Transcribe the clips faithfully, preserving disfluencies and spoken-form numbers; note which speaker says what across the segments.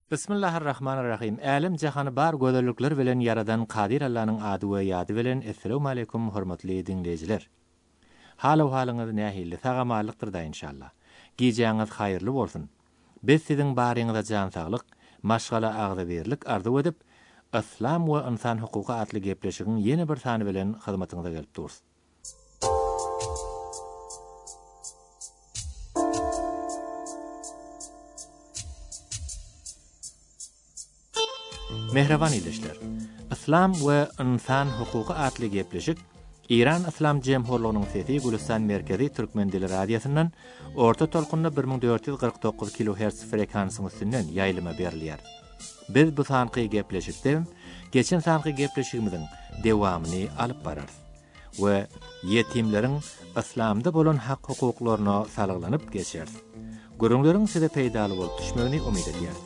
Speaker 1: Bismillahirrahmanirrahim. Älim jahany bar gözellikler bilen yaradan Qadir Allah'nyň ady we ýady bilen Assalamu alaykum hormatly dinleýijiler. Hal halyňyz nähili sagamalykdyr da inşallah. Gijaňyz haýyrly bolsun. Biz siziň baryňyza jan saglyk, maşgala agdy berlik arzu edip, İslam we insan hukuky atly gepleşigiň ýene bir sany bilen hyzmatyňyza gelip durýar. Mehreban ilişler. İslam we insan hukuky atly gepleşik İran İslam Jemhurlygynyň sesi Gülistan Merkezi Türkmen dili radiosyndan orta tolkunda bir ming dört ýüz gyrk dokuz kilohertz frekansyny üstünden ýaýlyma berilýär. Biz bu sanky gepleşikde geçen sanky gepleşigimiziň dewamyny alyp bararys we ýetimleriň İslamda bolan hak hukuklaryna salaglanyp geçeriz. Görüňleriň size peýdaly bolup düşmegini umyt edýäris.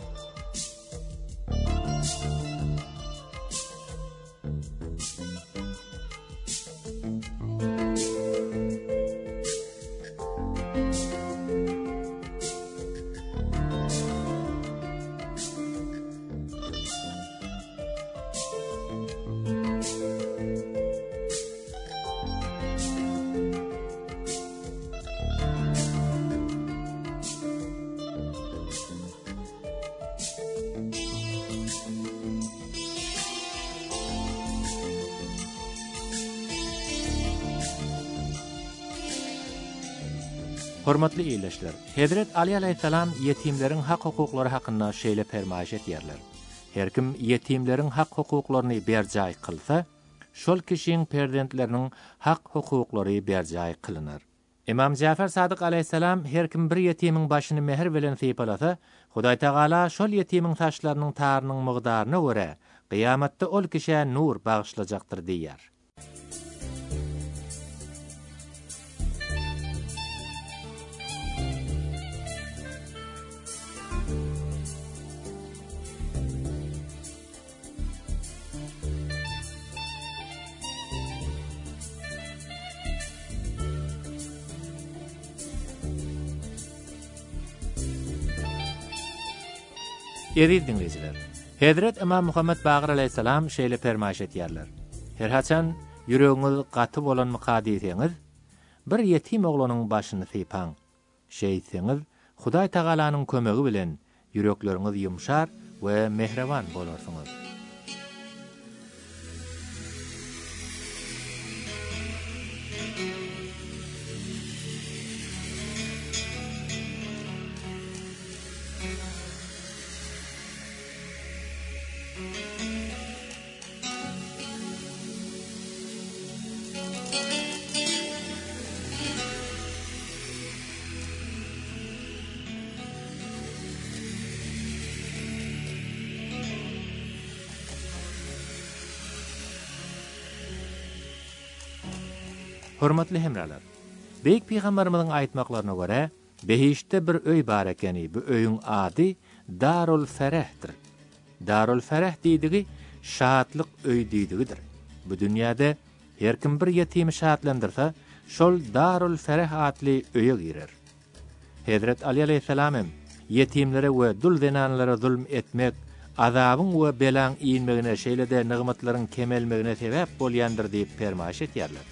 Speaker 1: Hormatly ýerleşler, Hazrat Ali aleyhissalam ýetimleriň hak hukuklary hakynda şeýle fermaýş etýärler. Her kim ýetimleriň hak hukuklaryny berjay kılsa, şol kişiň perdentleriniň hak hukuklary berjay kılınar. İmam Jafer Sadyk aleyhissalam her kim bir ýetimiň başyny mehr bilen sypalasa, Hudaý Taala şol ýetimiň taşlarynyň tarynyň mygdaryna görä kıyamatda ol kişiye nur bagışlajakdyr diýär. Ýeri dinleýijiler. Hazrat İmam Muhammed Baqir aleyhissalam şeýle fermaýş etýärler. Her haçan ýüregiňiz gaty bolan mukaddiseňiz, bir ýetim oglanyň başyny sypaň. Şeýseňiz, Hudaý Tagalanyň kömegi bilen ýürekleriniz ýumşar we mehreban bolarsyňyz. Hormatly hemralar, Beýik Peýgamberimiziň aýtmaklaryna görä, behişde bir öý bar ekeni, bu öýüň ady Darul Ferah'tir. Darul Ferah diýdigi şatlyk öý diýdigidir. Bu dünýäde her kim bir ýetimi şatlandyrsa, şol Darul Ferah atly öýe girer. Hazrat Ali aleyhissalam ýetimlere we dul zenanlara zulm etmek, azabyň we belaň iýinmegine şeýle-de nygmatlaryň kemelmegine sebäp bolýandyr diýip fermaýş etýärler.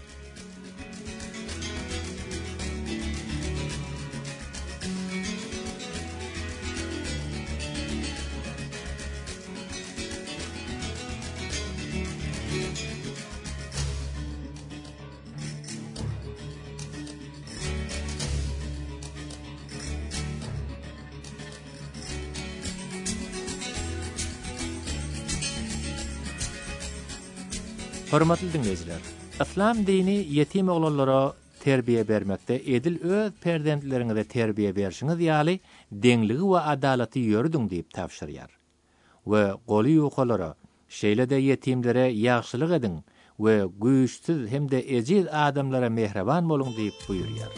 Speaker 1: Hormatly dinleýijiler, İslam dini ýetim oglanlara terbiýe bermekde edil öz perdentleriniňe terbiýe berişiňiz ýaly deňligi we adalaty ýördüň diýip tapşyrýar. We goly ýokalara şeýle-de ýetimlere ýagşylyk ediň we güýçsiz hem de ejiz adamlara mehreban boluň diýip buýurýar.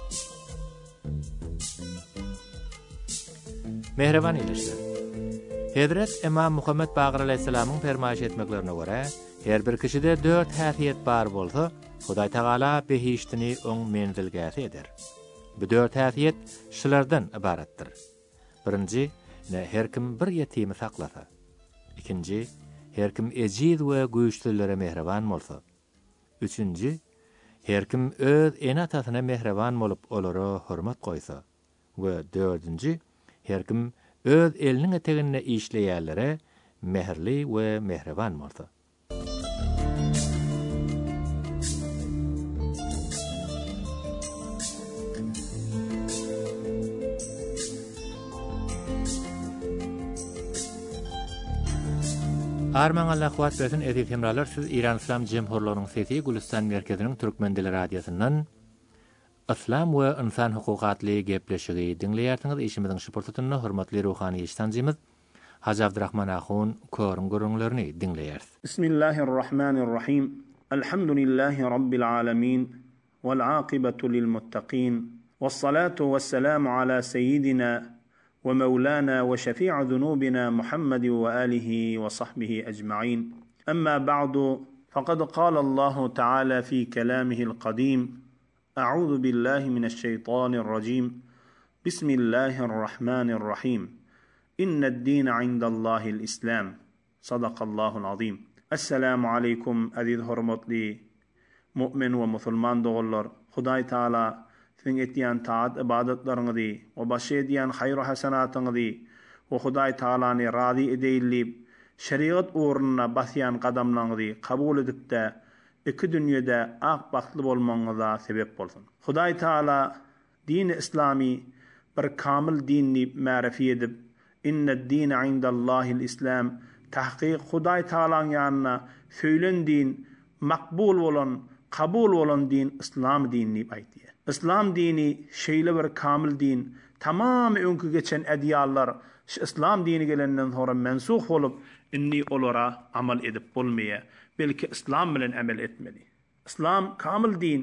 Speaker 1: Mehreban ilişler. Hazrat İmam Muhammed Baqir aleyhisselamın fermaýş etmeklerine göre, her bir kişide dört häsiýet bar bolsa, Hudaý Taala behiştini oň menzilgäsi eder. Bu dört häsiýet şulardan ibaratdyr. Birinji, ne her kim bir ýetimi saklasa. Ikinji, her kim ejiz we güýçlülere mehriban bolsa. Üçünji, her kim öz enatasyna mehriban bolup olara hormat goýsa. We dördünji, her kim öz eliniň etegine işleýärlere meherli we mehriban bolsa. Arman Allah kuwat bersin edip hemralar, siz İran İslam Jemhurlarynyň sesi Gülistan merkeziniň Türkmen dili radiosundan Islam we insan hukukatly gepleşigi dinleýärsiňiz. Işimiziň şu pursatyny hormatly ruhany iştanjymyz Haji Abdurrahman Ahun körün görüňlerini dinleýärsiz.
Speaker 2: Bismillahirrahmanirrahim. Elhamdülillahi rabbil alamin vel aqibatu lil muttaqin. Ves salatu vesselamu ala seyyidina ومولانا وشفيع ذنوبنا محمد وآله وصحبه أجمعين. أما بعد فقد قال الله تعالى في كلامه القديم: أعوذ بالله من الشيطان الرجيم. بسم الله الرحمن الرحيم. إن الدين عند الله الإسلام. صدق الله العظيم. السلام عليكم أزيز hurmatly mu'min ve musulman doğullar. Hudaý Taala siň etýän taat ibadetleriňizi we başy edýän hayr we hasanatyňyzy we Hudaý Taalany razy edýändip şeriat uğruna basýan gadamlaryňyzy kabul edip-de iki dünýede ak baxtly bolmaňyza sebep bolsun. Hudaý Taala din-i islami bir kamil dinni ma'rifi edip, inned-dine indallahil islam, tahqiq Hudaý Taalaň ýanyna söýlen din, makbul bolan, kabul bolan din islam dinni aýtdy. İslam dini şeýle bir kamil din, tamamy öňkü geçen edýallar şu İslam dini gelenden sonra mensuh bolup, inni olara amal edip bolmaýa, belki İslam bilen amel etmeli. İslam kamil din,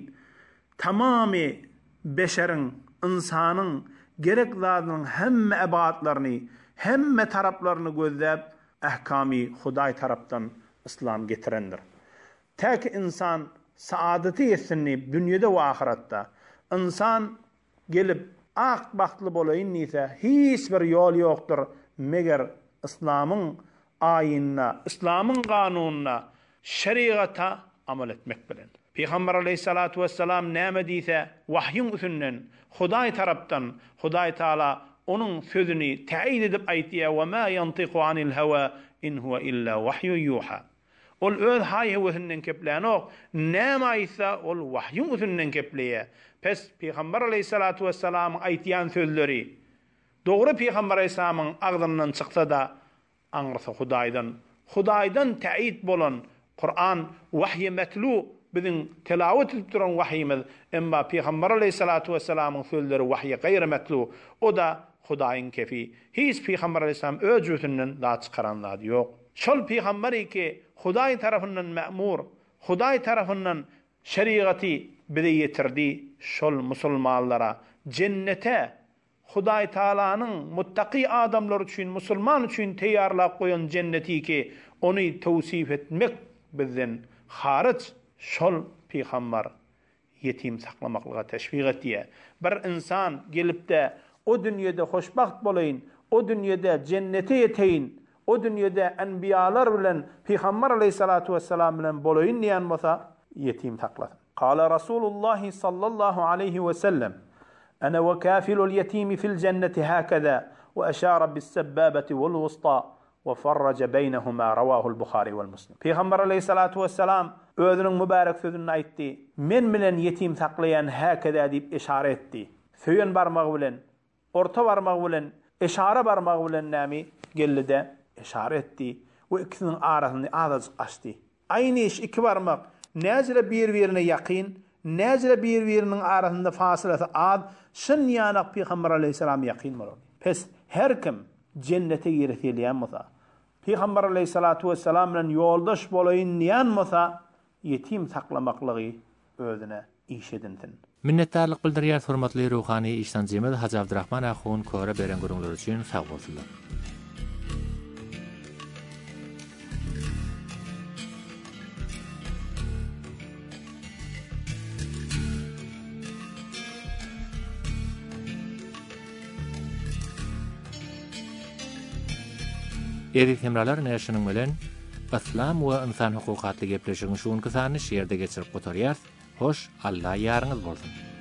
Speaker 2: tamamy beşeriň, insanyň gerek zadynyň hemme ebatlaryny, hemme taraplaryny gözläp, ahkamy Hudaý tarapdan İslam getirendir. Täki insan saadeti ýetsinni dünýede we ahiratda. İnsan gelip ak baxtly bolaýyn ise hiç bir ýol ýokdur meger İslamyň aýyna, İslamyň kanununa, şeriata amal etmek bilen. Peygamber aleyhissalatu vesselam näme diýse wahyň üstünden Hudaý tarapdan Hudaý Taala onuň sözüni täýid edip aýtdy: "Wa ma yantiqu anil hawa in huwa illa wahyun yuha." Ol öz haýhewesinden keplänik, näme aýtsa ol wahyň üstünden kepleýär. Pes Peygamber aleyhissalatu vesselam aýtýan sözleri dogry Peygamber aleyhissalamyň agdyndan çyksa da aňyrsa Hudaýdan, Hudaýdan täýid bolan Kur'an wahyi metlu biziň tilawat edip duran wahyimiz, emma Peygamber aleyhissalatu vesselamyň sözleri wahyi gaýry metlu, o da Hudaýyň kefi. Hiç Peygamber aleyhissalam öz jötünden da çykaranlar ýok. Şol Peygamber ki Hudaý tarapyndan ma'mur, Hudaý tarapyndan şeriaty bize yetirdi, şol musulmanlara cennete Hudaý Taalanyň muttaqi adamlar üçin, musulman üçin teýarlap goýan cenneti ki ony tawsif etmek bizden hariç, şol Peygamber yetim saklamaklyga teşvik etdi. Bir insan gelip-de o dünýede hoşbaht bolaýyn, o dünýede cennete ýeteýin, o dünýede enbiyalar bilen Peygamber aleyhissalatu vesselam bilen bolaýyn diýen bolsa yetim saklasyn. Qala Rasulullah sallallahu aleyhi ve sellem: "Ana ve kafilul yetimi fil cenneti hakaza ve aşara bis sabbabati vel wusta ve farraja beynehuma." Ravahul Buhari vel Muslim. Peygamber aleyhissalatu vesselam özüniň mübarek sözüni aýtdy. Men bilen yetim saklayan hakaza diýip işare etdi. Söýen barmagy bilen, orta barmagy bilen, işara barmagy bilen näme gellide işare etdi we ikisiniň arasyny azaz açdy. Aýny iş iki barmak näzire bir-birine ýakyn, näzire bir-biriniň arasynda fasilesi az, şun ýanak Peygamber aleyhissalam ýakyn bolar. Pes her kim cennete giretilýän bolsa, Peygamber aleyhissalatu vesselam bilen ýoldaş bolaýyn diýen bolsa, yetim saklamaklygy özüne iş edinsin.
Speaker 1: Minnetdarlyk bildirýär hormatly ruhany iştanjymyz Haji Abdurrahman Ahun köre beren görüňler üçin sag bolsunlar. Erik hemralar näşiniň bilen İslam we insan hukukatly gepleşigini şuň kysany şeýerde geçirip gotarýar. Hoş, Allah ýarňyz bolsun.